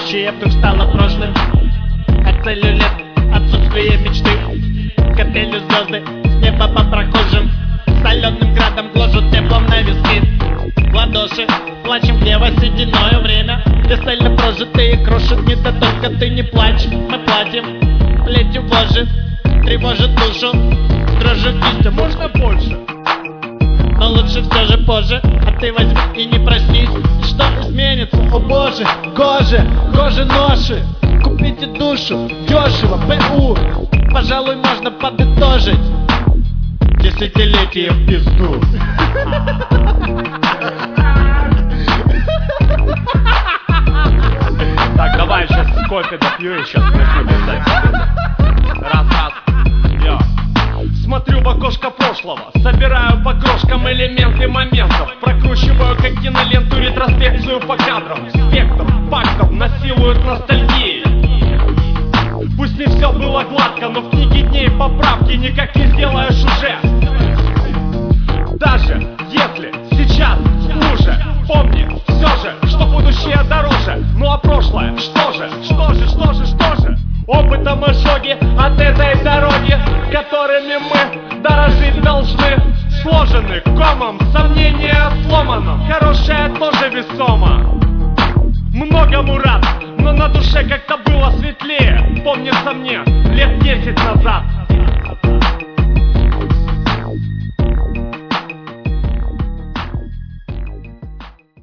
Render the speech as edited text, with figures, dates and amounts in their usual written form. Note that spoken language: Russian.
Будущее вдруг стало прошлым, а целью лет отсутствие мечты. Капелью звезды с неба по прохожим, соленым градом гложут теплом на виски. В ладоши плачем гнева сединою время, бесцельно прожитые крушат не да только ты не плачь. Мы платим плетью вожжи, тревожит душу, дрожит кистью. Можно больше, но лучше все же позже. А ты возьми и не проснись, и что изменится? О боже, гоже ноши, купите душу дешево, БУ. Пожалуй, можно подытожить десятилетие в пизду. Так, давай сейчас кофе допью и сейчас начну писать. Раз. Йо. Смотрю в окошко прошлого, собираю по крошкам элементы моментов, прокручиваю как киноленту ретроспекцию по кадрам. Спектр фактов насилует ностальгией. Пусть не все было гладко, но в книге дней поправки никак не сделаешь уже. Даже если сейчас хуже, помни все же, что будущее дороже. Ну а прошлое, что же? Опытом ожоги от этой дороги, которыми мы дорожить должны, сложены комом, сомнения сломано. Хорошее тоже весомо. Многому рад, но на душе как-то было светлее. Помнится мне лет 10 назад